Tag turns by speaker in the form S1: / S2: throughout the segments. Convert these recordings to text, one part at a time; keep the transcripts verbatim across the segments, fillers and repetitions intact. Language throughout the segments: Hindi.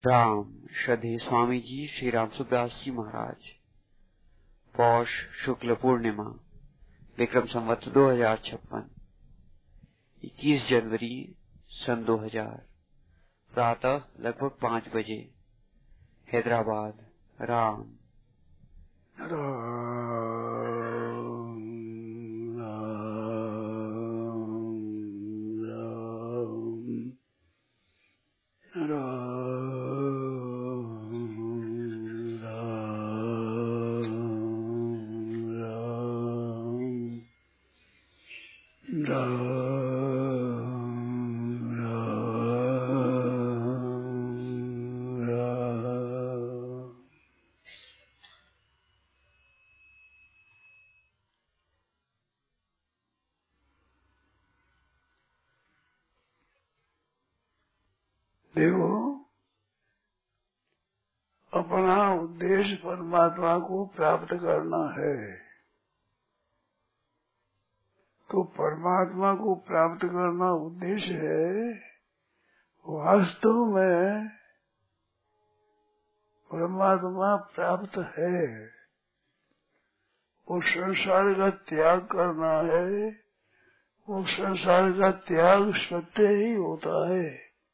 S1: राम श्रद्धेय स्वामी जी श्री राम सुखदास जी महाराज। पौष शुक्ल पूर्णिमा, विक्रम संवत दो हजार छप्पन, इक्कीस जनवरी सन दो हजार, प्रातः लगभग पांच बजे, हैदराबाद। राम
S2: देखो, अपना उद्देश्य परमात्मा को प्राप्त करना है, तो परमात्मा को प्राप्त करना उद्देश्य है। वास्तव में परमात्मा प्राप्त है, वो संसार का त्याग करना है। वो संसार का त्याग सत्य ही होता है।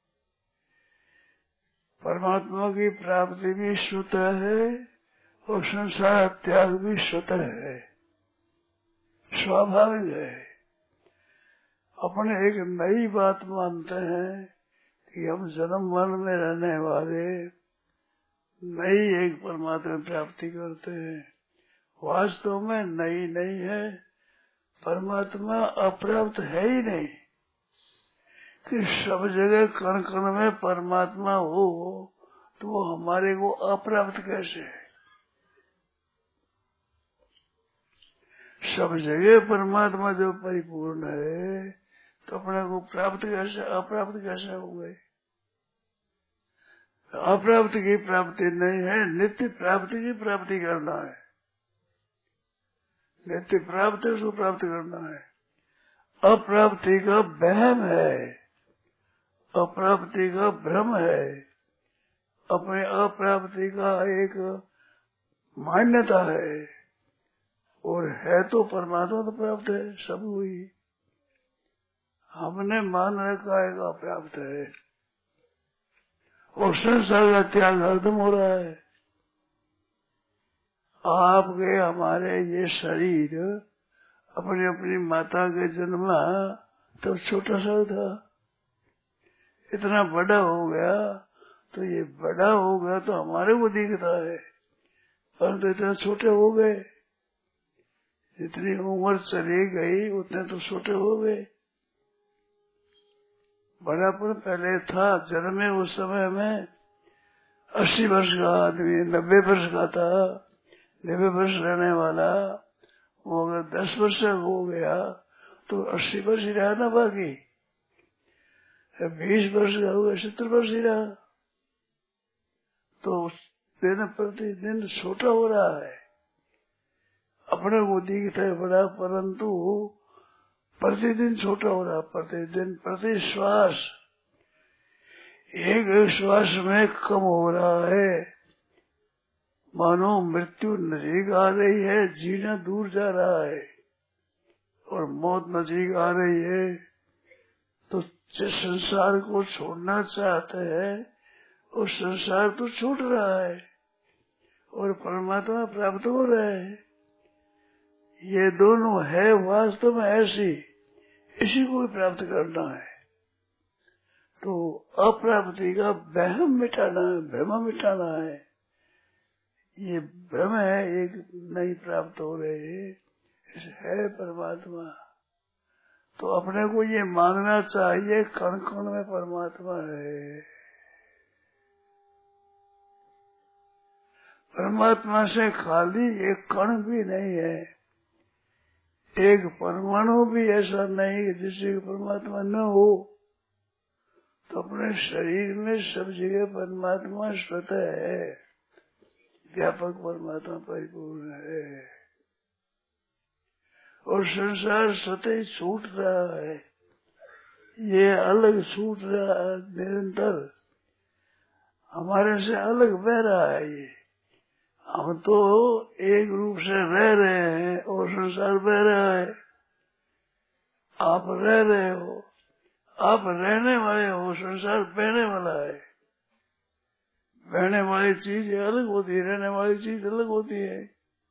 S2: परमात्मा की प्राप्ति भी स्वतः है और संसार त्याग भी स्वतः है, स्वाभाविक है। अपने एक नई बात मानते हैं कि हम जन्म मरण में रहने वाले नई एक परमात्मा प्राप्ति करते हैं। वास्तव में नई नहीं है, परमात्मा अप्राप्त है ही नहीं कि सब जगह कण कण में परमात्मा हो तो वो हमारे को अप्राप्त कैसे है। सब जगह परमात्मा जो परिपूर्ण है तो अपने को प्राप्त कैसे अप्राप्त कैसे हो गए। अप्राप्त की प्राप्ति नहीं है, नित्य प्राप्ति की प्राप्ति करना है। नित्य प्राप्ति उसको प्राप्त करना है। अप्राप्ति का वहम है, अप्राप्ति का भ्रम है, अपने अप्राप्ति का एक मान्यता है। और है तो परमात्मा तो प्राप्त है, सब हुई। हमने मान रखा है का प्राप्त है और संसार का त्याग हरदम हो रहा है। आपके हमारे ये शरीर अपनी अपनी माता के जन्मा तो छोटा सा था, इतना बड़ा हो गया तो ये बड़ा हो गया तो हमारे को दिखता है, परंतु तो इतना छोटे हो गए। जितनी उम्र चली गई उतने तो छोटे हो गए। बड़ापन पहले था, जन्मे उस समय में अस्सी वर्ष का आदमी नब्बे वर्ष का था, नब्बे वर्ष रहने वाला वो अगर दस वर्ष हो गया तो अस्सी वर्ष ही रहा ना, बाकी बीस वर्ष का हुआ सत्तर वर्ष ही रहा। तो दिन प्रतिदिन छोटा हो रहा है। अपने को दिखता है बड़ा, परंतु प्रतिदिन छोटा हो रहा। प्रतिदिन प्रति श्वास एक एक श्वास में कम हो रहा है। मानो मृत्यु नजीक आ रही है, जीना दूर जा रहा है और मौत नजीक आ रही है। तो जिस संसार को छोड़ना चाहते हैं उस संसार तो छूट रहा है और परमात्मा प्राप्त हो रहा है। ये दोनों है वास्तव में ऐसी, इसी को भी प्राप्त करना है। तो अप्राप्ति का वहम मिटाना है, भ्रम मिटाना है। ये भ्रम है, एक नहीं प्राप्त हो रहे है परमात्मा। तो अपने को ये मानना चाहिए कण कण में परमात्मा है। परमात्मा से खाली एक कण भी नहीं है, एक परमाणु भी ऐसा नहीं जिससे परमात्मा न हो। तो अपने शरीर में सब जगह परमात्मा स्वतः है, व्यापक परमात्मा परिपूर्ण है और संसार स्वतः छूट रहा है। ये अलग छूट रहा है निरंतर। हमारे से अलग बह रहा है ये। हम तो एक रूप से रह रहे हैं और संसार बह रहा है। आप रह रहे हो, आप रहने वाले हो, संसार बहने वाला है। बहने वाली चीज अलग होती है, रहने वाली चीज अलग होती है।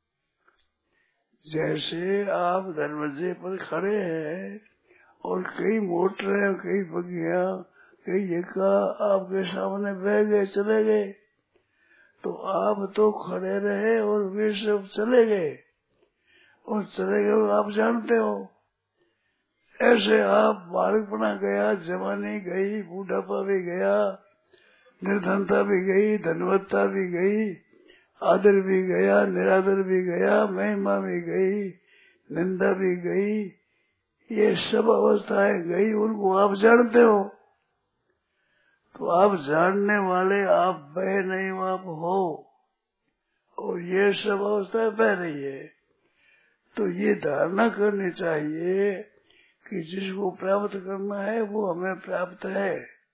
S2: जैसे आप दरवाजे पर खड़े हैं और कई मोटरें, कई बगिया, कई यका आपके सामने बह गए, चले गए, तो आप तो खड़े रहे और वे सब चले गए, और चले गए आप जानते हो। ऐसे आप बालकपना गया, जवानी गई, बूढ़ापा भी गया, निर्धनता भी गई, धनवत्ता भी गई, आदर भी गया, निरादर भी गया, महिमा भी गई, निंदा भी गई, ये सब अवस्थाएं गई, उनको आप जानते हो। तो आप जानने वाले, आप बह नहीं आप हो, और ये सब अवस्थाएं बह रही है। तो ये धारणा करनी चाहिए कि जिसको प्राप्त करना है वो हमें प्राप्त है।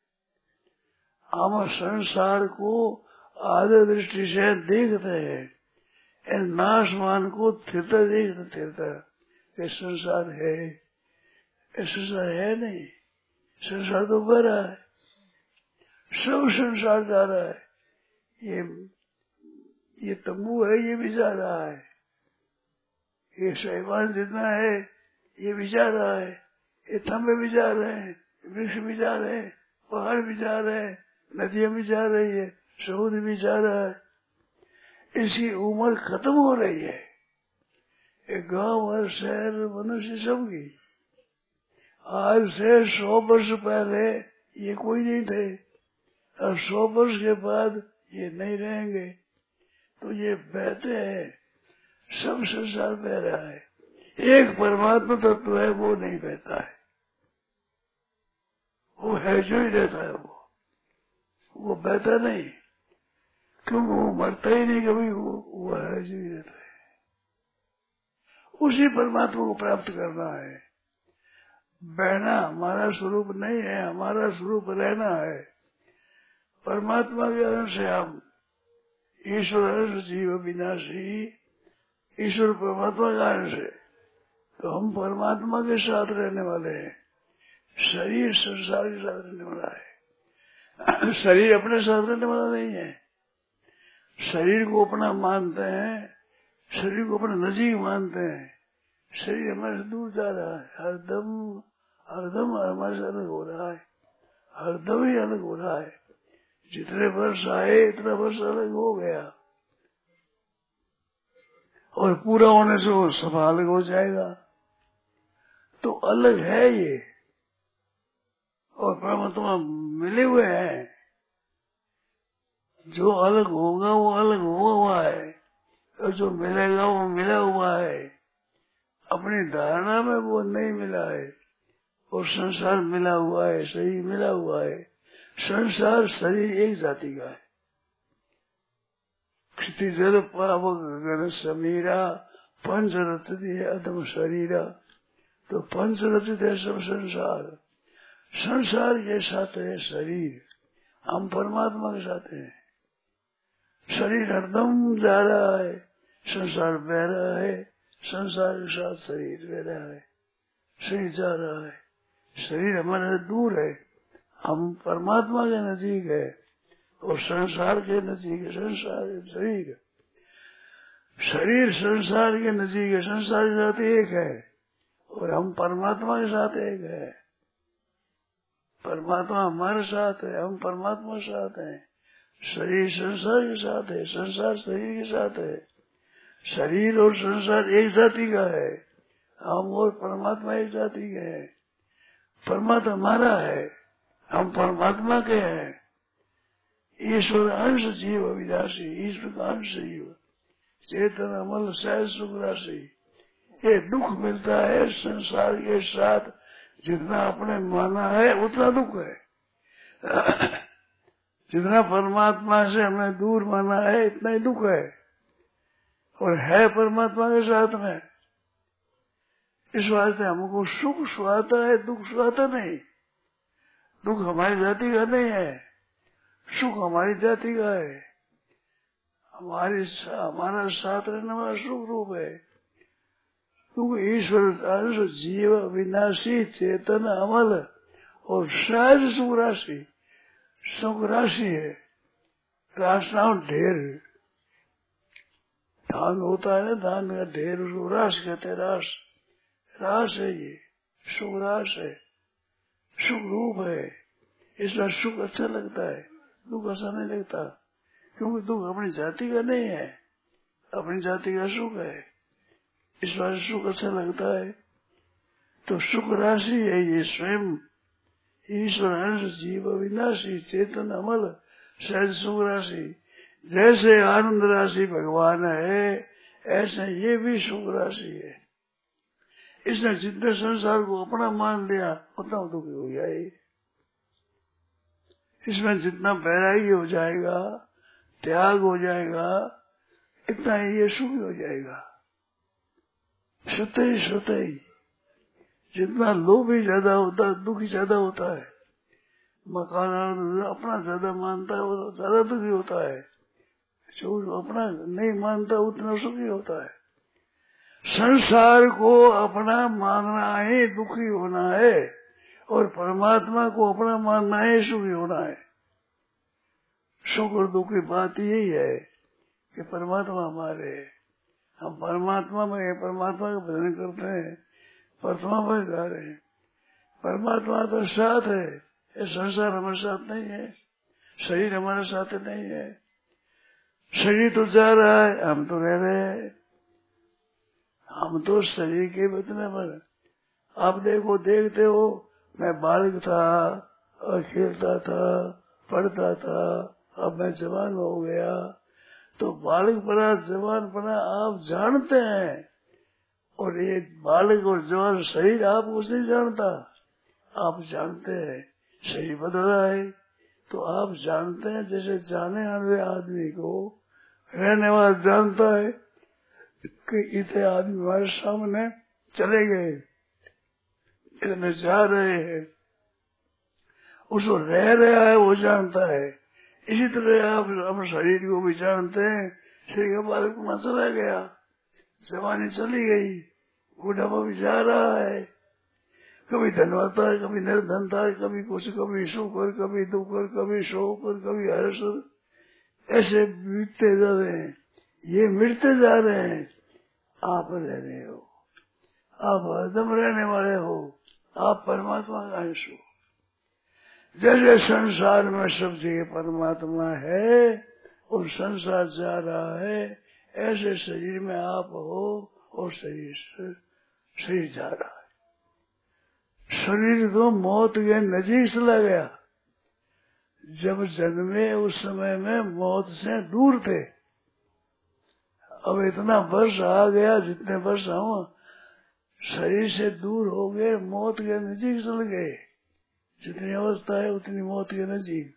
S2: हम संसार को आदर दृष्टि से देखते हैं, नाशमान को स्थिरता देखते स्थिरता, ये संसार है, ये संसार है नहीं, संसार तो बह रहा है, सब संसार जा रहा है। ये ये तंबू है, ये भी जा रहा है, ये शैवाल जितना है ये भी जा रहा है, ये थम्बे भी जा रहे हैं, वृक्ष भी जा रहे हैं, पहाड़ भी जा रहे हैं, नदियां भी जा रही है, समुद्र भी जा रहा है। इसकी उम्र खत्म हो रही है। एक गांव और शहर मनुष्य सबकी आज से सौ वर्ष पहले ये कोई नहीं थे, और सौ वर्ष के बाद ये नहीं रहेंगे। तो ये बहते हैं, सब संसार बह रहा है। एक परमात्मा तत्व है, वो नहीं बहता है, वो है जो ही रहता है, वो वो बहता नहीं, क्योंकि वो मरता ही नहीं कभी, वो वो है जो ही रहता है। उसी परमात्मा को प्राप्त करना है। बहना हमारा स्वरूप नहीं है, हमारा स्वरूप रहना है। परमात्मा के अंश से हम, ईश्वर अंश जीव विनाशी, ईश्वर परमात्मा का अंश है, तो हम परमात्मा के साथ रहने वाले हैं। शरीर संसार के साथ रहने वाला है, शरीर अपने साथ रहने वाला नहीं है। शरीर को अपना मानते हैं, शरीर को अपना नजीक मानते हैं, शरीर हमारे से दूर जा रहा है, हरदम हरदम हमारे से अलग हो रहा है, हरदम ही अलग हो रहा है। जितने वर्ष आए इतना वर्ष अलग हो गया, और पूरा होने से वो सब अलग हो जाएगा। तो अलग है ये, और परमात्मा मिले हुए हैं। जो अलग होगा वो अलग हुआ हुआ है, और जो मिलेगा वो मिला हुआ है। अपनी धारणा में वो नहीं मिला है, और संसार मिला हुआ है, शरीर मिला हुआ है। संसार शरीर एक जाति का है। क्षितिजल पावक गगन समीरा, पंच रचित है अधम शरीरा। तो पंच रचित है सब संसार, संसार के साथ है शरीर, हम परमात्मा के साथ हैं। शरीर हरदम जा रहा है, संसार बह रहा है, संसार के साथ शरीर बह रहा है, शरीर जा रहा है। शरीर हमारे दूर है, हम परमात्मा के नजीक है, और संसार के नजीक है। संसार शरीर शरीर संसार के नजीक है, संसार के साथ एक है, और हम परमात्मा के साथ एक है। परमात्मा हमारे साथ है, हम परमात्मा के साथ हैं। शरीर संसार के साथ है, संसार शरीर के साथ है। शरीर और संसार एक जाति का है, हम और परमात्मा एक जाति के हैं। परमात्मा हमारा है, हम परमात्मा के हैं। ईश्वर अंश जीव अविनाशी, ईश्वर का अंश जीव, चेतन अमल सहज सुख राशि। ये दुख मिलता है संसार के साथ, जितना आपने माना है उतना दुख है। जितना परमात्मा से हमने दूर माना है इतना ही दुख है, और है परमात्मा के साथ में। इस वास्ते हमको सुख सुहाता है, दुख सुहाता नहीं। दुख हमारी जाति का नहीं है, सुख हमारी जाति का है, हमारी हमारा साथ रहने वाला सुख रूप है। क्योंकि ईश्वर अंश जीव विनाशी चेतन अमल और सहज सुख राशि, सुख राशि है। राशना ढेर, धान होता है ना, धान का ढेर, उसको रास कहते हैं। रास रास है, ये सुख रास है, सुख रूप है। इसलिए सुख अच्छा लगता है, दुख अच्छा नहीं लगता, क्योंकि दुख अपनी जाति का नहीं है, अपनी जाति का सुख है। इस बार सुख अच्छा लगता है। तो सुख राशि है ये स्वयं ईश्वर अंश जीव विनाशी चेतन अमल सहज सुख राशि। जैसे आनंद राशि भगवान है, ऐसे ये भी सुख राशि है। इसने जितने संसार को अपना मान लिया उतना दुखी हो गया। इसमें जितना बैरागी हो जाएगा, त्याग हो जाएगा, इतना ये सुखी हो जाएगा। स्वतः ही स्वतः ही। जितना लोभ ही ज्यादा होता है, दुखी ज्यादा होता है। मकान अपना ज्यादा मानता है वो ज्यादा दुखी होता है, जो अपना नहीं मानता उतना सुखी होता है। संसार को अपना मानना ही दुखी होना है, और परमात्मा को अपना मानना ही सुखी होना है। सुख और दुख की बात यही है कि परमात्मा हमारे, हम परमात्मा में परमात्मा का भजन करते हैं, परमात्मा में गा रहे हैं। परमात्मा तो साथ है, ये संसार हमारे साथ नहीं है, शरीर हमारे साथ नहीं है। शरीर तो जा रहा है, हम तो रह रहे हैं। हम तो शरीर के बदले पर, आप देखो देखते हो, मैं बालक था और खेलता था, पढ़ता था, अब मैं जवान हो गया। तो बालक पना जवान पना आप जानते हैं, और ये बालक और जवान शरीर आप उसे नहीं जानता। आप जानते हैं शरीर बदल रहा है, तो आप जानते हैं। जैसे जाने वाले आदमी को रहने वाला जानता है कि इतने आदमी हमारे सामने चले गए, इतने जा रहे हैं, उसको रह रहा है वो जानता है। इसी तरह आप अपने शरीर को भी जानते हैं। शरीर का बालक में चला गया, जवानी चली गई, बुढ़ापा भी जा रहा है। कभी धनवाता है, कभी निर्धनता है, कभी कुछ, कभी सुख और कभी दुख और कभी शोक और कभी हर्ष, ऐसे बीतते जा रहे हैं। ये मिटते जा रहे हैं, आप रह रहे हो, आप हरदम रहने वाले हो, आप परमात्मा का अंश हो। जैसे संसार में सब जगह परमात्मा है और संसार जा रहा है, ऐसे शरीर में आप हो और शरीर से शरीर जा रहा है। शरीर तो मौत के नजीक चला गया। जब जन्मे उस समय में मौत से दूर थे, अब इतना वर्ष आ गया, जितने वर्ष हम शरीर से दूर हो गए, मौत के नजीक चल गए। जितनी अवस्था है उतनी मौत के नजीक।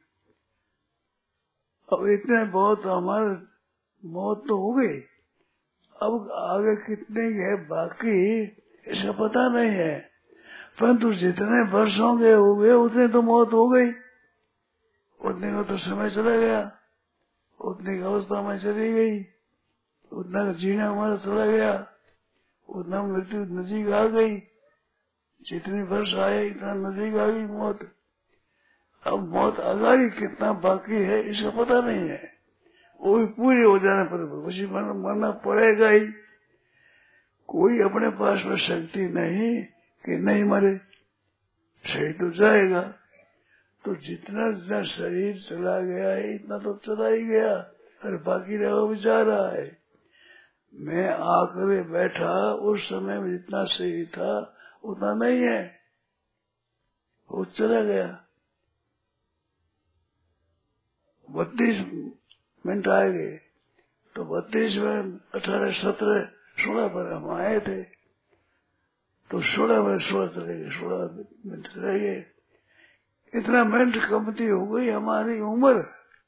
S2: अब इतने बहुत हमारे मौत तो हो गई, अब आगे कितने है बाकी इसका पता नहीं है, परंतु जितने वर्षों के हो गए उतने तो मौत हो गई, उतने का तो समय चला गया, उतनी अवस्था में चली गई, उतना का जीना हमारा चला गया, उतना मृत्यु नजीक आ गई। जितनी वर्ष आए इतना नजीक आ गई मौत। अब मौत आगाड़ी कितना बाकी है इसका पता नहीं है। वो भी पूरी हो जाने पर उसी मरना पड़ेगा ही। कोई अपने पास में शक्ति नहीं कि नहीं मरे, शरीर तो जाएगा। तो जितना जितना शरीर चला गया है इतना तो चला ही गया, और बाकी रहा भी जा रहा है। मैं आकर बैठा उस समय में जितना शरीर था उतना नहीं है, वो चला गया। बत्तीस मिनट आए गए, तो बत्तीस में अठारह सत्रह सोलह पर हम आए थे, तो सोलह में सोलह चले गए, सोलह मिनट चले गए। इतना मिनट कमती हो गई हमारी उम्र।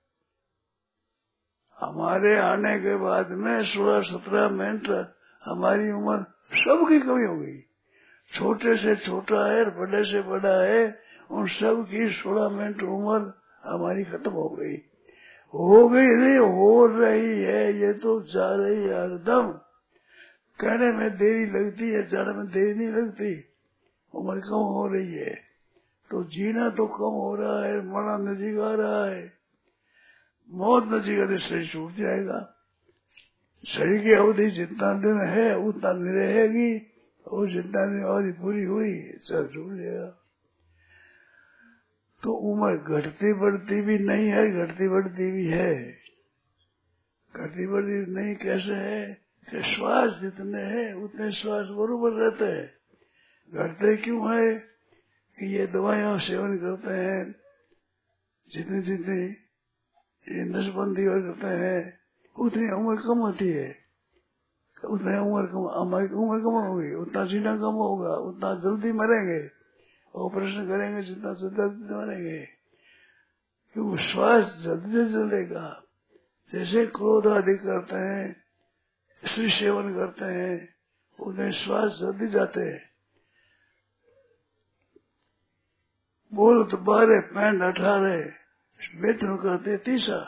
S2: हमारे आने के बाद में सोलह सत्रह मिनट हमारी उम्र सबकी कमी हो गई। छोटे से छोटा है, बड़े से बड़ा है, उन सब की सोलह मिनट उम्र हमारी खत्म हो गई। हो गई नहीं, हो रही है, ये तो जा रही है हरदम। कहने में देरी लगती है, जाने में देरी नहीं लगती। उम्र कम हो रही है तो जीना तो कम हो रहा है, मरना नजीक आ रहा है। मौत नजीक आने शरीर छूट जाएगा। शरीर की अवधि जितना दिन है उतना दिन रहेगी, और जितना दिन अवधि पूरी हुई चल छूट जाएगा। तो उम्र घटती बढ़ती भी नहीं है, घटती बढ़ती भी है। घटती बढ़ती नहीं कैसे है कि श्वास जितने हैं उतने श्वास बरोबर रहते हैं। घटते क्यों है कि ये दवाइयां सेवन करते हैं, जितनी जितनी ये नशबंदी करते हैं उतनी उम्र कम होती है। उतनी उम्र कम, हमारी उम्र कम होगी उतना जीना कम होगा, उतना जल्दी मरेंगे। ऑपरेशन करेंगे जितना जल्दी मरेंगे, क्योंकि श्वास जल्दी से चलेगा। जैसे क्रोध आदि करते हैं, स्त्री सेवन करते हैं, उन्हें श्वास जल्दी जाते हैं। बोल तो बारह पैंट अठारह, मित्र करते तीसरा।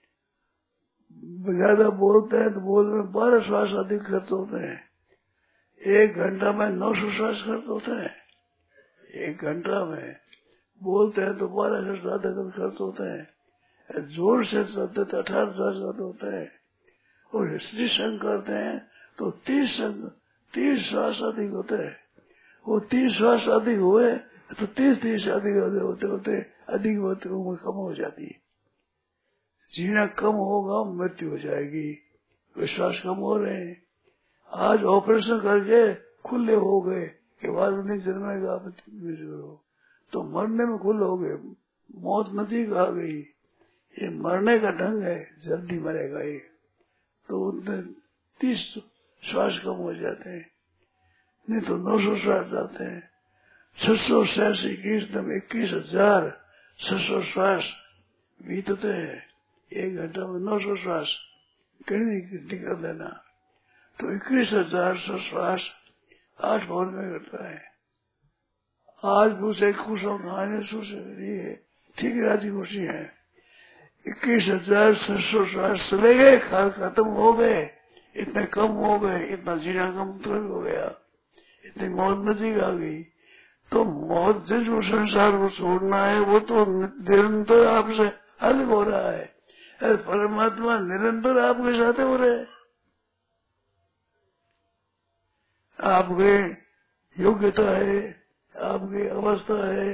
S2: ज्यादा बोलते हैं तो बोल में बारह श्वास अधिक खर्च होते हैं। एक घंटा में नौ सौ श्वास खर्च होते हैं। एक घंटा में बोलते हैं तो बारह से ज्यादा खर्च होते हैं। जोर से चलते तो अठारह श्वास खर्च होते हैं। और स्त्री संग करते हैं तो तीस संग तीस श्वास अधिक होते हैं। वो तीस श्वास अधिक हुए तो तीस तीस अधिक होते होते अधिक होते उम्र कम हो जाती है। जीना कम होगा, मृत्यु हो जाएगी। विश्वास कम हो रहे हैं। आज ऑपरेशन करके खुले हो गए कि बाद नहीं जन्मेगा तो मरने में खुले हो गए, मौत नजीक आ गई। ये मरने का ढंग है, जल्दी मरेगा ये। तो उतने तीस श्वास कम हो जाते हैं, नहीं तो नौ सौ श्वास जाते हैं। छह सौ छियासी इक्कीस दम इक्कीस हजार छह सौ श्वास बीतते हैं। एक घंटा में नौ सौ श्वास कहीं निकल देना तो इक्कीस हजार सौ श्वास आठ भवन में करता है। आज पूछे खुश हो खाने है ठीक राजी खुशी है। इक्कीस हजार छह सौ श्वास चले गए, खत्म हो गए, इतने कम हो गए, इतना जीना कम तो हो गया, इतनी मौत नजीक आ गई। तो मौत जिस संसार को छोड़ना है वो तो निरंतर आपसे अलग हो रहा है। परमात्मा निरंतर आपके साथ हो रहे। आपके योग्यता है, आपकी अवस्था है,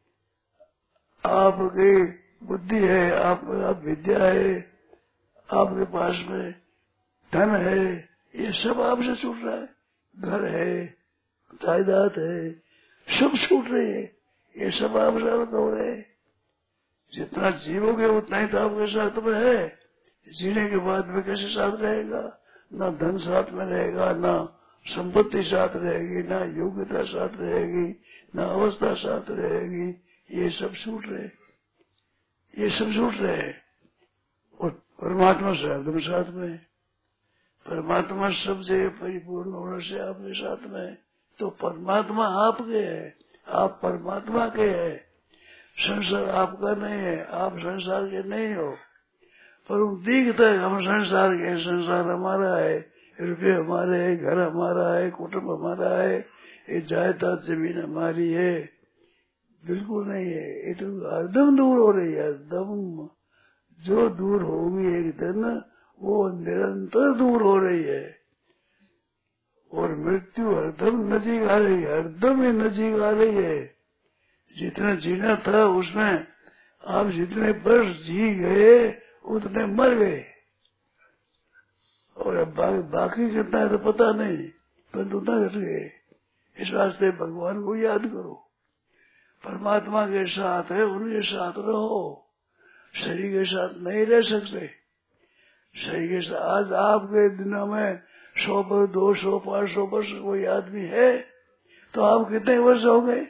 S2: आपकी बुद्धि है, आप, आप विद्या है, आपके पास में धन है, ये सब आपसे छूट रहा है। घर है, जायदाद है, सब छूट रही है। ये सब आपसे अलग हो रहे हैं। जितना जीवोगे उतना ही तो आपके साथ में है। जीने के बाद में कैसे साथ रहेगा? ना धन साथ में रहेगा, ना संपत्ति साथ रहेगी, ना योग्यता साथ रहेगी, ना अवस्था साथ रहेगी। ये सब छूट रहे, ये सब छूट रहे। और परमात्मा से एकदम साथ में। परमात्मा सब जगह परिपूर्ण होने से आपके साथ में। तो परमात्मा आपके है, आप परमात्मा के है। संसार आपका नहीं है, आप संसार के नहीं हो। पर दिखता है हम संसार के, संसार हमारा है, रुपये हमारे है, घर हमारा है, कुटुंब हमारा है, ये जायदाद जमीन हमारी है। बिल्कुल नहीं है। ये तो एकदम दूर हो रही है, एकदम जो दूर होगी एक दिन वो निरंतर दूर हो रही है। और मृत्यु हरदम नजीक आ रही है, हरदम ही नजीक आ रही है। जितना जीना था उसमें आप जितने वर्ष जी गए उतने मर गए। और अब बा, बाकी कितना है तो पता नहीं, पर उतना घट गए। इस वास्ते भगवान को याद करो, परमात्मा के साथ है, उनके साथ रहो। शरीर के साथ नहीं रह सकते। शरीर के साथ आज आपके दिनों में सौ पर दो सौ पांच सौ वर्ष कोई आदमी है तो आप कितने वर्ष हो गए?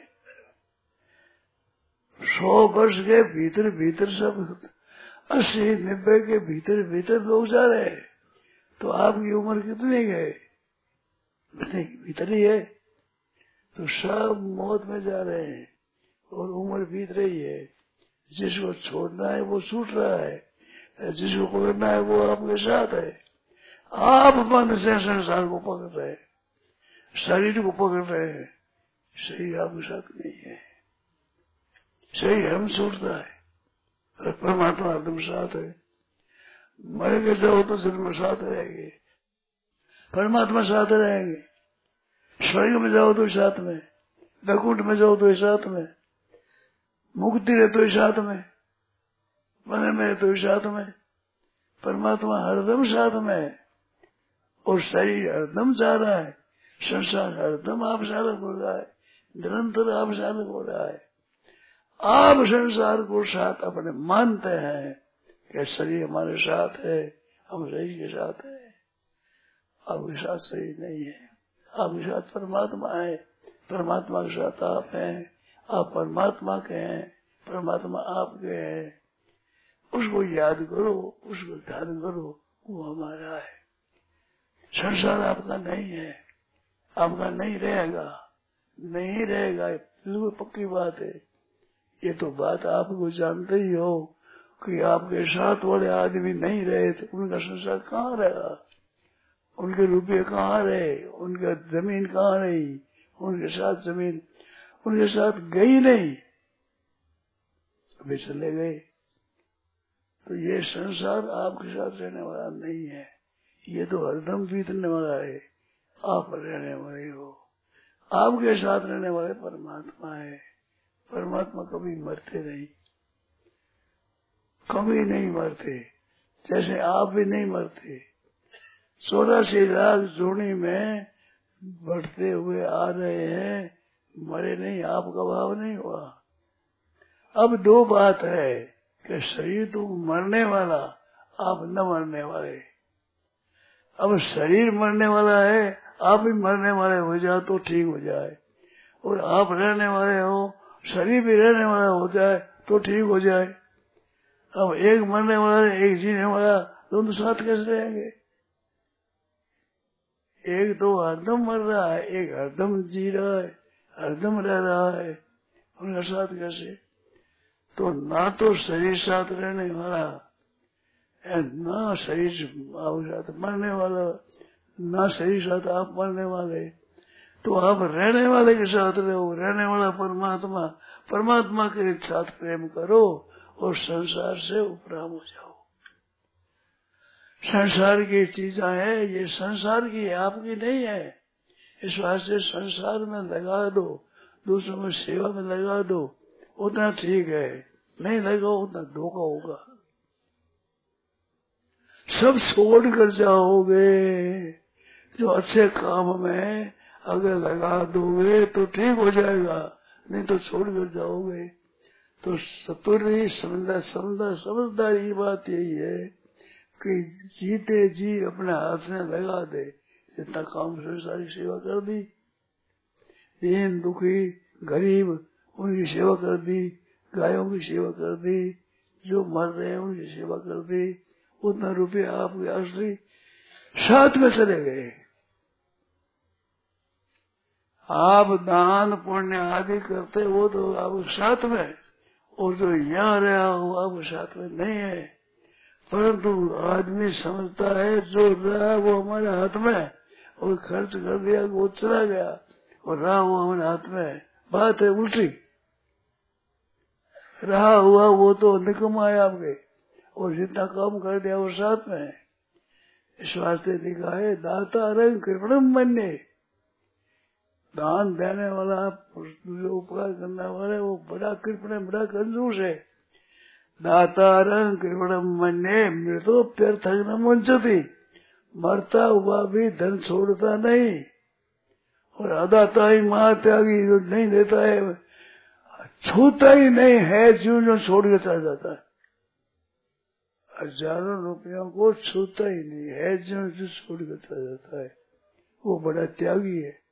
S2: सौ वर्ष के भीतर भीतर सब अस्सी नब्बे के भीतर भीतर लोग जा रहे हैं। तो आपकी उम्र कितनी है? भीतर ही है। तो सब मौत में जा रहे हैं और उम्र बीत रही है। जिसको छोड़ना है वो छूट रहा है, जिसको पकड़ना है वो आपके साथ है। आप मन से संसार को पकड़ रहे हैं, शरीर को पकड़ रहे हैं, शरीर आपके साथ नहीं है। शरीर हम छूटता है और परमात्मा एकदम साथ है। मर के जाओ तो जन्म साथ रहेंगे, परमात्मा साथ रहेंगे। स्वर्ग में जाओ तो साथ में, वैकुंठ में जाओ तो साथ में, मुक्ति रहे तो साथ में, मन में तो साथ में, परमात्मा हरदम साथ में है। और शरीर हरदम जा रहा है, संसार हरदम आप चालक हो रहा है, निरंतर आप चालक हो रहा है। आप संसार को साथ अपने मानते हैं कि शरीर हमारे साथ है, हम शरीर के साथ है। आपके साथ शरीर नहीं है, आपके साथ परमात्मा है, परमात्मा के साथ आप हैं, आप परमात्मा के हैं, परमात्मा आपके हैं। उसको याद करो, उसको ध्यान करो, वो हमारा है। संसार आपका नहीं है, आपका नहीं रहेगा, नहीं रहेगा, बिल्कुल पक्की बात है। ये तो बात आपको जानते ही हो कि आपके साथ वाले आदमी नहीं रहे तो उनका संसार कहाँ रहेगा, उनके रुपये कहाँ रहे, उनका जमीन कहाँ रही, उनके साथ जमीन उनके साथ गई नहीं, वे चले गए। तो ये संसार आपके साथ रहने वाला नहीं है, ये तो हरदम बीतने वाला है। आप रहने वाले हो, आपके साथ रहने वाले परमात्मा है। परमात्मा कभी मरते नहीं, कभी नहीं मरते, जैसे आप भी नहीं मरते। चौरासी लाख जोड़ी में बढ़ते हुए आ रहे हैं, मरे नहीं, आपका भाव नहीं हुआ। अब दो बात है कि शरीर तो मरने वाला, आप न मरने वाले। अब शरीर मरने वाला है, आप भी मरने वाले हो जाए तो ठीक हो जाए, और आप रहने वाले हो, शरीर भी रहने वाला हो जाए तो ठीक हो जाए। अब एक मरने वाला एक जीने वाला दोनों साथ कैसे रहेंगे? एक तो हरदम मर रहा है, एक हरदम जी रहा है, हरदम रह रहा है, उनका साथ कैसे? तो ना तो शरीर साथ रहने वाला, ना शरीर आपके साथ मरने वाला, ना शरीर साथ आप मरने वाले। तो आप रहने वाले के साथ रहो, रहने वाला परमात्मा, परमात्मा के साथ प्रेम करो और संसार से उपराम हो जाओ। संसार की चीजें है, ये संसार की है, आपकी नहीं है। इस वास्ते संसार में लगा दो, दूसरों में सेवा में लगा दो, उतना ठीक है, नहीं लगाओ उतना धोखा होगा। सब छोड़ कर जाओगे, जो अच्छे काम में अगर लगा दोगे तो ठीक हो जाएगा, नहीं तो छोड़ कर जाओगे। तो सतुरी समझदार समझदार समझदारी की बात यही है कि जीते जी अपने हाथ में लगा दे, जितना काम संसारी सेवा कर दी, दीन दुखी गरीब उनकी सेवा कर दी, गायों की सेवा कर दी, जो मर रहे हैं उनकी सेवा कर दी, उतना रुपये आपके असली साथ में चले गए। आप दान पुण्य आदि करते वो तो आपके साथ में, और जो यहाँ रहा वो आपके साथ में नहीं है। परंतु आदमी समझता है जो रहा वो हमारे हाथ में, और खर्च कर दिया वो चला गया, और रहा वो हमारे हाथ में। बात है उल्टी, रहा हुआ वो तो निकम आया आपके, और जितना काम कर दिया वो साथ में। इस वास्ते लिखा है दाता रंग कृपणम मन्ये, दान देने वाला, जो उपकार करने वाले वो बड़ा कृपण, बड़ा कंजूस है। दातारं कृपणम मन्ये मृतोप्यर्थं न मुंचति, मरता हुआ भी धन छोड़ता नहीं, और अदाता ही महात्यागी, जो नहीं देता है, छूता ही नहीं है, जो जो छोड़ के चला जाता है। हजारों रुपयों को छूता ही नहीं है, जो जो छोड़ के चला जाता है, वो बड़ा त्यागी है।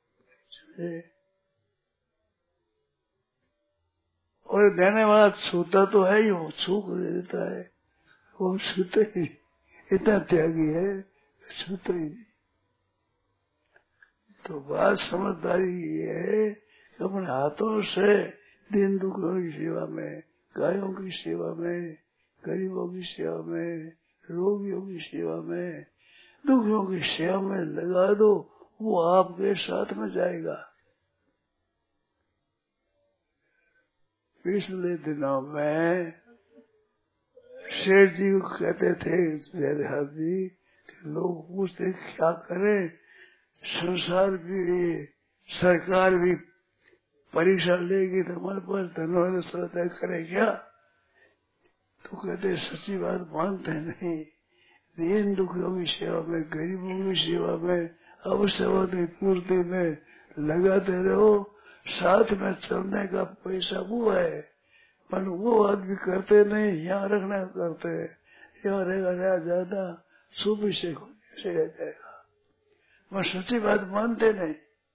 S2: और देने वाला छूता तो है ही, वो छू कर देता है, वो छूते ही इतना त्यागी है, छूता ही नहीं। तो बात समझदारी ये है कि अपने हाथों से दिन दुखों की सेवा में गायों की सेवा में, गरीबों की सेवा में, रोगियों की सेवा में, दुखियों की सेवा में लगा दो, वो आपके साथ में जाएगा। पिछले दिनों में शेर जी को कहते थे जयदेव जी, लोग पूछते क्या करें, संसार भी सरकार भी परीक्षा लेगी तो हमारे पास धनवान सोचा करे क्या? तो कहते सच्ची बात मानते नहीं, दीन दुखियों की सेवा में, गरीबों की सेवा में, अवसर पूर्ति में लगाते रहो। साथ में चलने का पैसा वो है, पर वो आदमी करते नहीं, यहाँ रखना करते, यहाँ रहेगा ज्यादा सुबह से से रह जाएगा। मैं सच्ची बात मानते नहीं,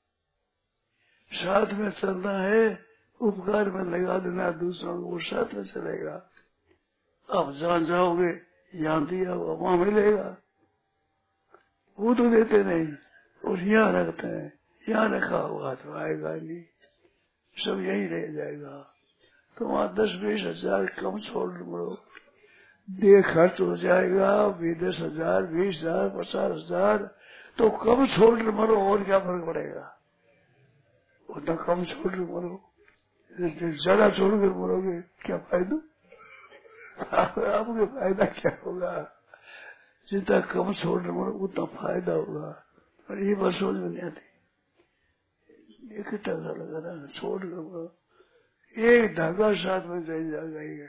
S2: साथ में चलना है, उपकार में लगा देना दूसरों को, साथ में चलेगा। आप जहाँ जाओगे यहाँ दिया वहाँ मिलेगा, वो तो देते नहीं और यहाँ रखते हैं, यहाँ रखा हुआ तो आएगा नहीं, सब यही रह जाएगा। तो वहाँ दस बीस हजार कम छोड़ मरो, दे खर्च हो जाएगा भी दस हजार बीस हजार पचास हजार, तो कम छोड़ मरो, और क्या फर्क पड़ेगा? उतना कम छोड़ मरो, ज्यादा छोड़ कर मरोगे क्या फायदा? आपके फायदा क्या होगा? जितना कम छोड़ मरो उतना फायदा होगा। और ये बात समझ में नहीं आती, एक धागा लगा छोड़ कर मरो, एक धागा साथ में जाए जाएगा ही।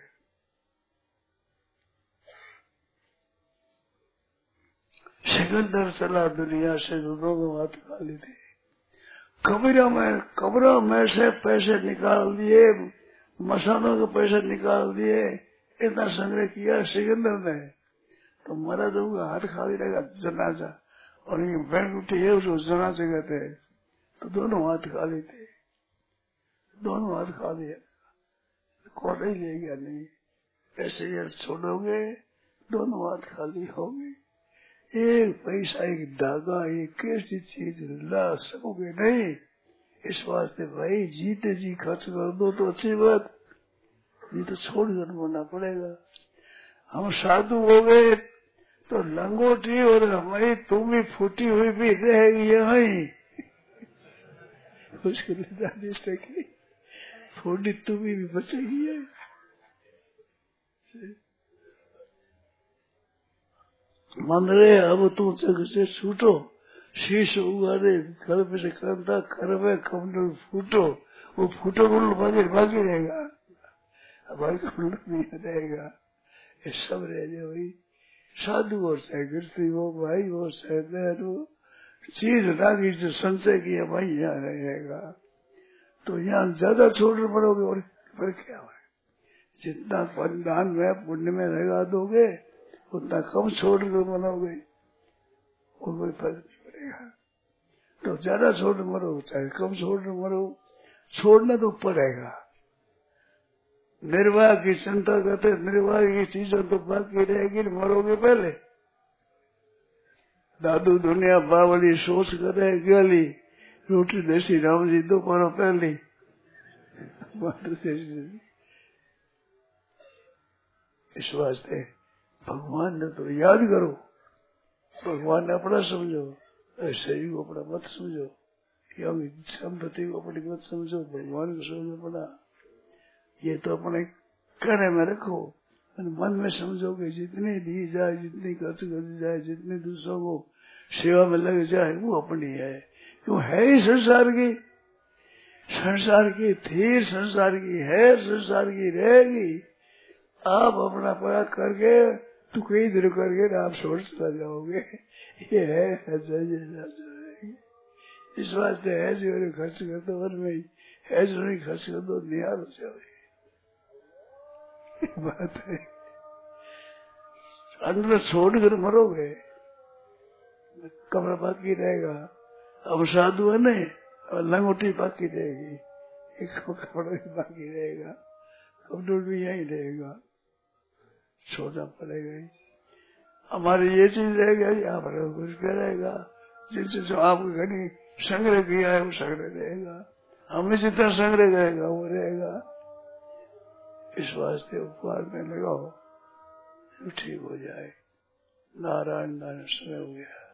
S2: सिकंदर चला दुनिया से, दोनों हाथ खाली थे। कब्रों में कब्रों में से पैसे निकाल दिए, मसालों के पैसे निकाल दिए, इतना संग्रह किया सिकंदर ने, तो मरा जो हाथ खाली रहेगा जनाजा, और ये बैंक उठी है उसको जनाजे कहते हैं। तो दोनों हाथ खाली थे, दोनों हाथ खाली है, कौन ही ले गया नहीं। ऐसे यार छोड़ोगे दोनों हाथ खाली होंगे। एक पैसा एक धागा एक कैसी चीज ला सकोगे नहीं। इस वास्ते भाई जीते जी खर्च कर दो तो अच्छी बात, ये तो छोड़ कर बोलना पड़ेगा। हम साधु हो गए तो लंगोटी और हमारी तुम्हें फूटी हुई भी रहेगी यही, उसके लिए जाने सके फूटी तुम्हें भी बचेगी है। मन रहे अब तू जग से छूटो, शीश उगारे घर में से करता घर में कमंडल फूटो, वो फूटो कुंडल बाकी बाकी रहेगा, हमारे कुंडल नहीं रहेगा। ये सब रह जाए भाई, साधु हो चाहे गिरती हो, भाई हो चाहे बहन हो, चीज रागी जो संचय किया भाई यहाँ रहेगा। तो यहाँ ज्यादा छोड़ पड़ोगे और फिर क्या है? जितना दान में पुण्य में लगा दोगे उतना कम छोड़ कर मनोगे, और कोई फर्क नहीं पड़ेगा। तो ज्यादा छोड़ मरो चाहे कम छोड़ मरो, छोड़ना तो पड़ेगा। निर्वाह की चिंता करते, निर्वाह की चीजों तो बाकी रहेगी, मरोगे पहले। दादू दुनिया बावली सोच करे गली, रोटी देसी राम जी दो मरो पहली। इस वास्ते भगवान ने तो याद करो, भगवान ने अपना समझो, शरीर को अपना मत समझो, या संपत्ति को अपनी मत समझो, भगवान को समझो अपना। ये तो अपने कहने में रखो, मन में समझोगे जितनी दी जाए, जितनी खर्च कर जाए, जितने दूसरों को सेवा में लग जाए वो अपनी है। क्यों है ही संसार की, संसार की थी, संसार की है, संसार की रहेगी। आप अपना पड़ा करके तो कई दिन करके आप छोड़ चला जाओगे। ये है इस वास्ते है जो खर्च कर दो, और में है जो नहीं खर्च कर दो, निहार हो जाओगे। बात है, अंदर छोड़ कर मरोगे, कमरा बाकी रहेगा। अब साधु है नहीं, और लंगोटी बाकी रहेगी, एक कपड़ा भी बाकी रहेगा, कपड़ा भी यही रहेगा, छोड़ना पड़ेगा। हमारी ये चीज रहेगा, यहाँ पर कुछ रहेगा, जिनसे जो आपके घड़ी संग्रह किया है वो संग्रह रहेगा, हमने जितना संग्रह करेगा वो रहेगा। इस वास्ते उपवार में लगाओ, ठीक हो जाए। नारायण नारायण समय हो गया।